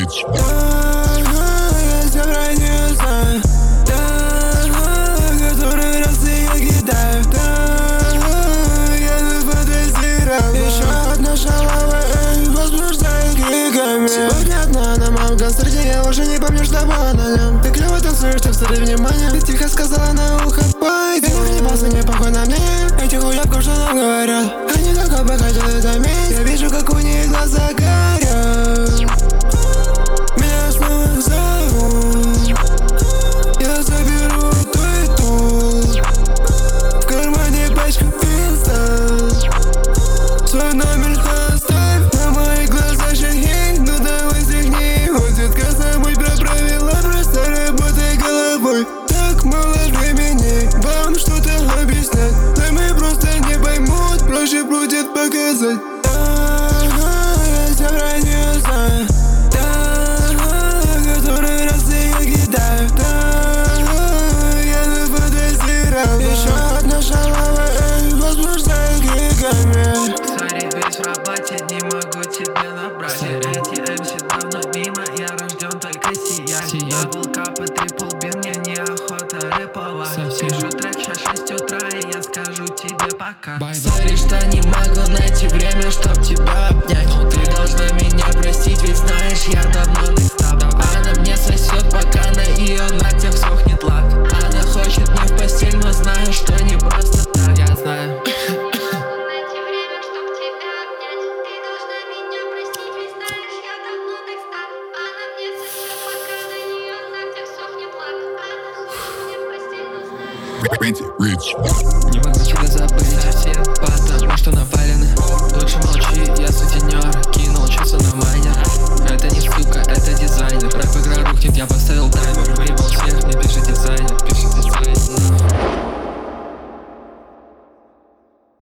Rich. Я заранее знаю, который раз я кидаю, я нафантазировал. Еще одна шалава, возбуждает кликами. Сегодня одна на моем концерте, я уже не помню, что было на нем. Ты клево танцуешь, так старый внимание. Ты тихо сказала на ухо, пойдем. Ты не пасы, не похуй на мне. Этих уебков, что нам говорят, они только бы хотели заметить. Я вижу, как у них глаза горят. Меня снова зовут, я заберу твой тул. В кармане пачка писта, свой номер оставь. На моих глазах шахи, ну давай стихни. Вот детка, забудь про правила, просто работай головой. Так мало времени вам что-то объяснять, да мы просто не поймут, проще будет показать. Я заранее знаю, который раз я кидаю, я нафантазировал. Еще одна шалава, возбуждает кликами. Сори, весь в работе, не могу тебе набрать. Эти MC давно мимо, я рожден только сиять. Дабл кап и трипл бин, мне неохота рэповать. Пишу трек сейчас 6 утра, и я скажу тебе пока. Сори, что не могу найти время, чтоб тебя обнять. Но ты должна меня простить, ведь знаешь, я давно не стал. Она мне сосет, пока на ее ногтях сохнет лак. Она хочет не в постель, но знаю, что не просто так. Я знаю. Rich. Не могу тебя забыть, потому что навалены. Лучше молчи, я сутенер.